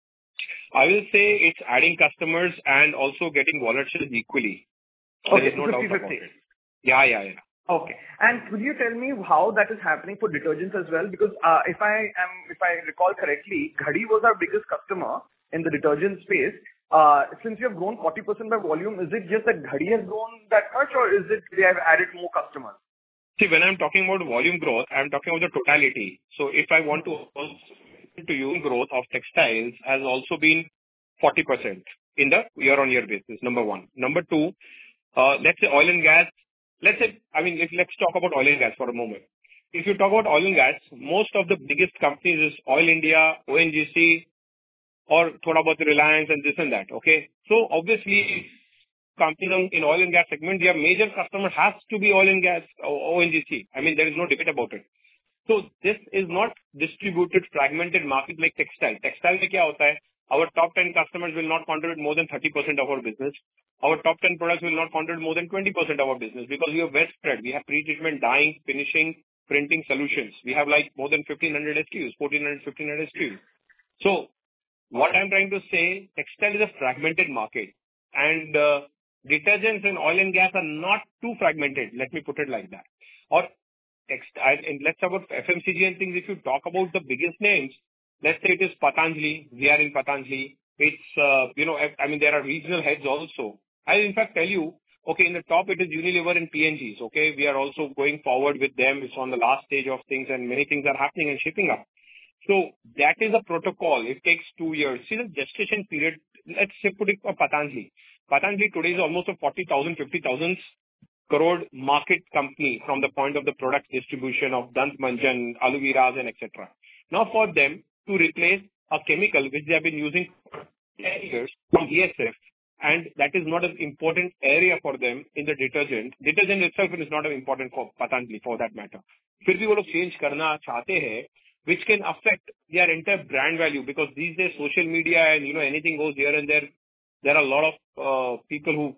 I will say it's adding customers and also getting wallet shares equally. Okay, 50/50. Yeah. Okay. And could you tell me how that is happening for detergents as well? Because if I recall correctly, Ghadi was our biggest customer in the detergent space. Since you have grown 40% by volume, is it just that Ghadi has grown that much, or is it they have added more customers? See, when I'm talking about volume growth, I'm talking about the totality. So if I want to you, growth of textiles has also been 40% in the year-on-year basis, number one. Number two, let's say oil and gas. Let's talk about oil and gas for a moment. If you talk about oil and gas, most of the biggest companies is Oil India, ONGC, or thoda about Reliance and this and that, okay? So obviously, companies in oil and gas segment, their major customer has to be oil and gas, or ONGC. I mean, there is no debate about it. So this is not distributed, fragmented market like textile. Textile mein kya hota hai? Our top 10 customers will not contribute more than 30% of our business. Our top 10 products will not contribute more than 20% of our business because we are well spread. We have pre-treatment, dyeing, finishing, printing solutions. We have like more than 1,500 SKUs, 1,400, 1,500 SKUs. So what I'm trying to say, textile is a fragmented market, and detergents and oil and gas are not too fragmented. Let me put it like that. Or textile, and let's talk about FMCG and things. If you talk about the biggest names, let's say it is Patanjali. We are in Patanjali. It's there are regional heads also. I'll in fact tell you, okay, in the top it is Unilever and P&Gs. Okay, we are also going forward with them. It's on the last stage of things, and many things are happening and shaping up. So that is a protocol. It takes 2 years. See the gestation period. Let's say put it for Patanjali. Patanjali today is almost a 40,000, 50,000 crore market company from the point of the product distribution of Dant Manjan, aloe veras, and etc. Now for them to replace a chemical which they have been using for 10 years from BSF, and that is not an important area for them in the detergent. Detergent itself is not important for Patanjali for that matter. फिर भी वो लोग change करना चाहते हैं, which can affect their entire brand value because these days social media and anything goes here and there. There are a lot of people who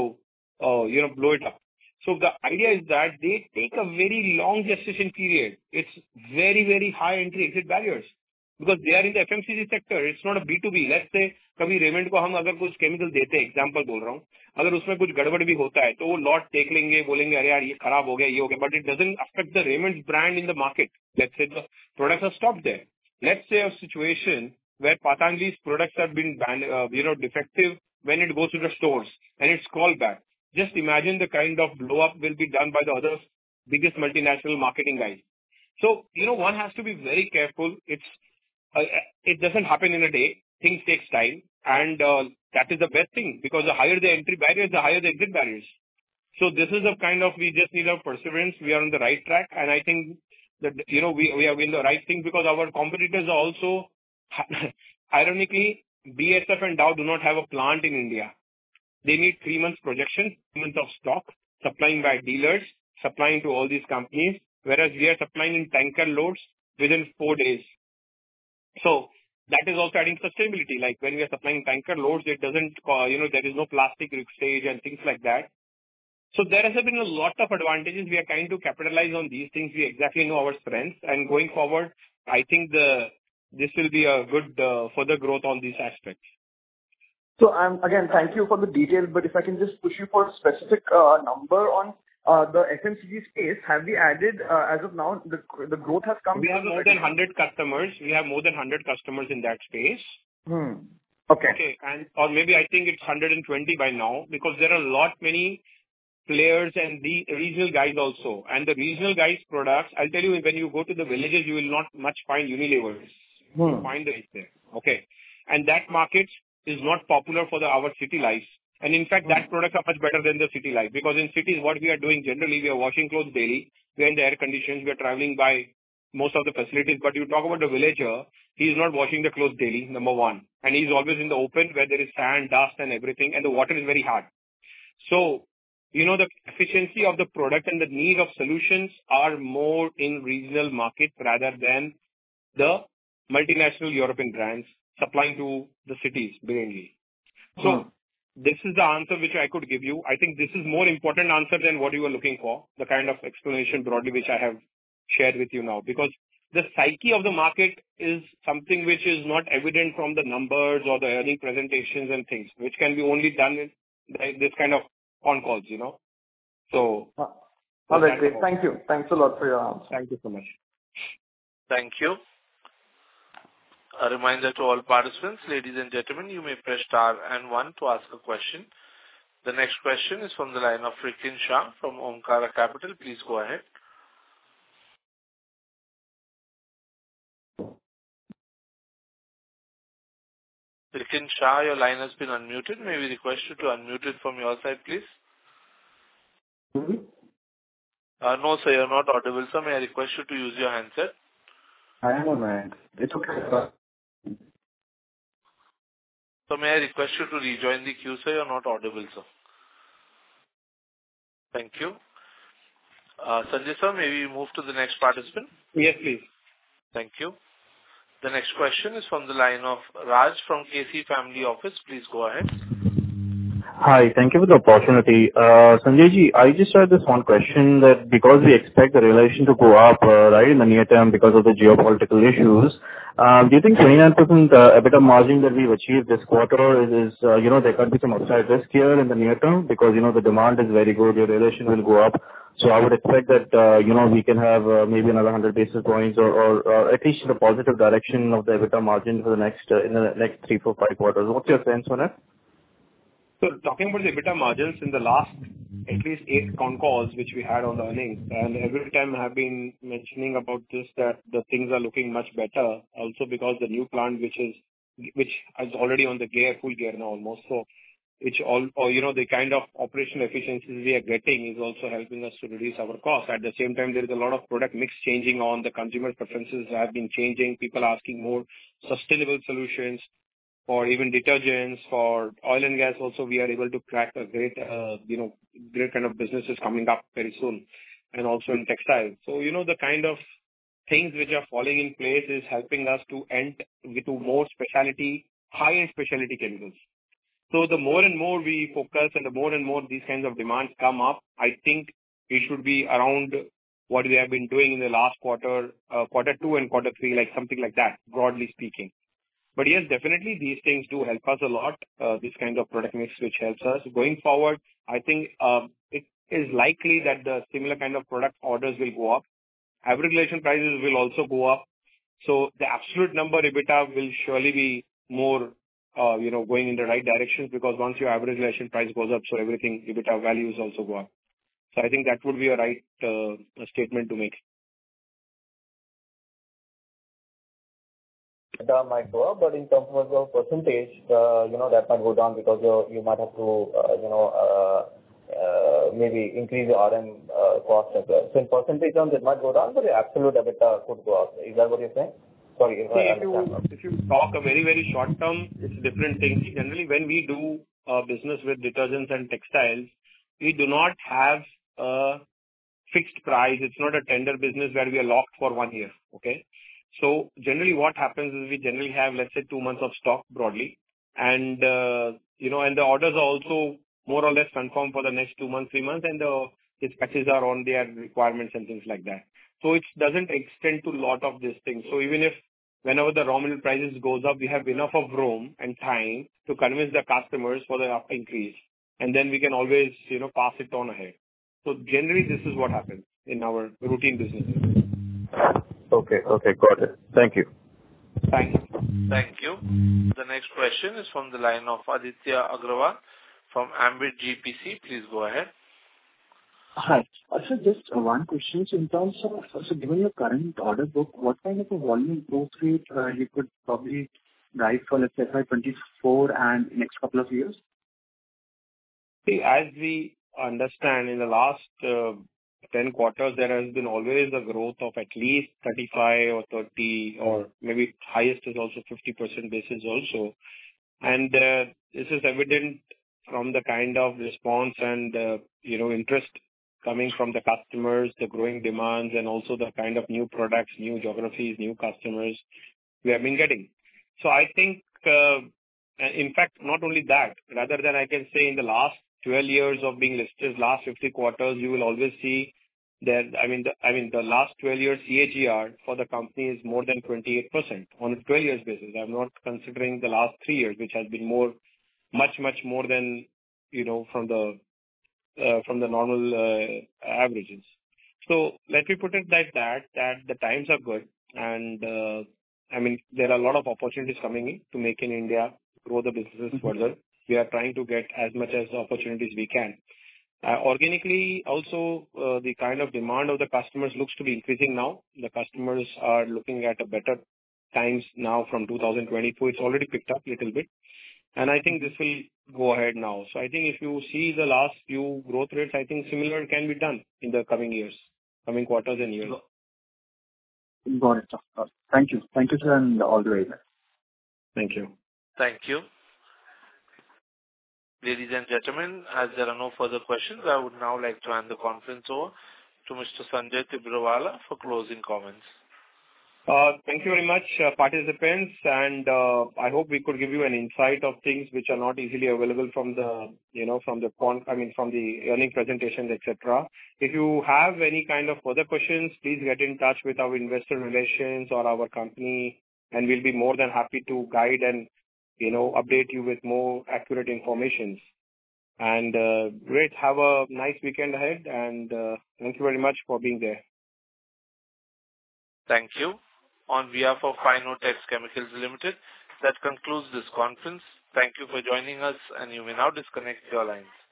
blow it up. So the idea is that they take a very long gestation period. It's very, very high entry exit barriers because they are in the FMCG sector. It's not a B2B. Let's say कभी Raymond को हम अगर कुछ chemical देते हैं, example बोल रहा हूँ, अगर उसमें कुछ गड़बड़ भी होता है, तो वो lot देख लेंगे, बोलेंगे अरे यार ये खराब हो गया, ये हो गया, but it doesn't affect the Raymond's brand in the market. Let's say the products are stopped there. Let's say a situation where Patanjali's products have been banned, defective when it goes to the stores and it's called back. Just imagine the kind of blow up will be done by the other biggest multinational marketing guys. So, one has to be very careful. It doesn't happen in a day. Things takes time. And that is the best thing because the higher the entry barriers, the higher the exit barriers. So this is a kind of, we just need our perseverance. We are on the right track. And I think that, we are in the right thing because our competitors are also, ironically, BSF and Dow do not have a plant in India. They need 3 months projection, 3 months of stock, supplying by dealers, supplying to all these companies, whereas we are supplying in tanker loads within 4 days. So that is also adding sustainability. Like when we are supplying tanker loads, it doesn't, there is no plastic wastage and things like that. So there has been a lot of advantages. We are trying to capitalize on these things. We exactly know our strengths, and going forward, I think this will be a good further growth on these aspects. So again, thank you for the detail, but if I can just push you for a specific number on the FMCG space, have we added, as of now, the growth has come? We have more than 100 customers. We have more than 100 customers in that space. Okay. Okay. Or maybe I think it's 120 by now, because there are many players and the regional guys also. And the regional guys products, I'll tell you, when you go to the villages, you will not much find Unilevers. You find it there. Okay. And that market is not popular for our city life. And in fact, that products are much better than the city life, because in cities, what we are doing generally, we are washing clothes daily. We are in the air conditions. We are traveling by most of the facilities. But you talk about the villager, he is not washing the clothes daily, number one. And he is always in the open where there is sand, dust and everything. And the water is very hard. So, the efficiency of the product and the need of solutions are more in regional markets rather than the multinational European brands supplying to the cities mainly. So, this is the answer which I could give you. I think this is more important answer than what you were looking for, the kind of explanation broadly which I have shared with you now. Because the psyche of the market is something which is not evident from the numbers or the earning presentations and things, which can be only done in this kind of on calls, So, all right, great. Thank you. Thanks a lot for your answer. Thank you so much. Thank you. A reminder to all participants, ladies and gentlemen, you may press star and 1 to ask a question. The next question is from the line of Rikin Shah from Omkara Capital. Please go ahead. Rikin Shah, your line has been unmuted. May we request you to unmute it from your side, please? No, sir, you're not audible, sir. May I request you to use your handset? I am on my hand. It's okay. So may I request you to rejoin the queue, sir? You're not audible, sir. Thank you. Sanjay, sir, may we move to the next participant? Yes, please. Thank you. The next question is from the line of Raj from KC Family Office. Please go ahead. Hi, thank you for the opportunity. Sanjay ji, I just had this one question that because we expect the realization to go up, right, in the near term because of the geopolitical issues, do you think 29% EBITDA margin that we've achieved this quarter is there could be some upside risk here in the near term because, the demand is very good, your realization will go up. So I would expect that, we can have maybe another 100 basis points or at least in a positive direction of the EBITDA margin for the next, in the next 3, 4, 5 quarters. What's your sense on it? So talking about the EBITDA margins in the last at least 8 con calls which we had on the earnings, and every time I have been mentioning about this, that the things are looking much better also because the new plant which is already on the full gear now almost. So the kind of operational efficiencies we are getting is also helping us to reduce our costs. At the same time, there is a lot of product mix changing on, the consumer preferences have been changing, people asking more sustainable solutions. For even detergents, for oil and gas also, we are able to crack a great kind of businesses coming up very soon, and also in textiles. So, the kind of things which are falling in place is helping us to more specialty, high-end specialty chemicals. So the more and more we focus and the more and more these kinds of demands come up, I think we should be around what we have been doing in the last quarter 2 and quarter 3, like something like that, broadly speaking. But yes, definitely these things do help us a lot, this kind of product mix which helps us. Going forward, I think it is likely that the similar kind of product orders will go up. Average realization prices will also go up. So the absolute number EBITDA will surely be more, going in the right directions because once your average realization price goes up, so everything EBITDA values also go up. So I think that would be a right statement to make. That might go up, but in terms of the percentage, that might go down because you might have to, maybe increase the RM cost as well. So in percentage terms, it might go down, but the absolute EBITDA could go up. Is that what you're saying? Sorry. If you talk a very, very short term, it's different things. Generally, when we do business with detergents and textiles, we do not have a fixed price. It's not a tender business where we are locked for 1 year. Okay. So generally what happens is we generally have, let's say, 2 months of stock broadly. And, and the orders are also more or less confirmed for the next 2 months, 3 months, and the dispatches are on their requirements and things like that. So it doesn't extend to a lot of these things. So even if whenever the raw material prices goes up, we have enough of room and time to convince the customers for the up increase, and then we can always, pass it on ahead. So generally, this is what happens in our routine business. Okay. Got it. Thank you. Thank you. Thank you. The next question is from the line of Aditya Agrawal from Ambit GPC. Please go ahead. Hi. So just one question. So in terms of, given your current order book, what kind of a volume growth rate you could probably guide for, let's say, FY 24 and next couple of years? See, as we understand, in the last 10 quarters, there has been always a growth of at least 35 or 30, or maybe highest is also 50% basis also. And this is evident from the kind of response and, interest coming from the customers, the growing demands, and also the kind of new products, new geographies, new customers we have been getting. So I think, in fact, not only that, rather than I can say in the last 12 years of being listed, last 50 quarters, you will always see that, the last 12 years CAGR for the company is more than 28% on a 12 years basis. I'm not considering the last 3 years, which has been much more than, from the normal averages. So let me put it like that the times are good, and there are a lot of opportunities coming in to make in India grow the businesses further. We are trying to get as much as opportunities we can. Organically, also, the kind of demand of the customers looks to be increasing now. The customers are looking at a better times now from 2024. It's already picked up a little bit. And I think this will go ahead now. So I think if you see the last few growth rates, I think similar can be done in the coming years, coming quarters and years. Got it. Thank you. Thank you, sir, and all the way there. Thank you. Thank you. Ladies and gentlemen, as there are no further questions, I would now like to hand the conference over to Mr. Sanjay Tibrawala for closing comments. Thank you very much, participants, and I hope we could give you an insight of things which are not easily available from the, from the earning presentations, etc. If you have any kind of further questions, please get in touch with our investor relations or our company, and we'll be more than happy to guide and, update you with more accurate information. And great, have a nice weekend ahead, and thank you very much for being there. Thank you. On behalf of Finotex Chemicals Limited, that concludes this conference. Thank you for joining us, and you may now disconnect your lines.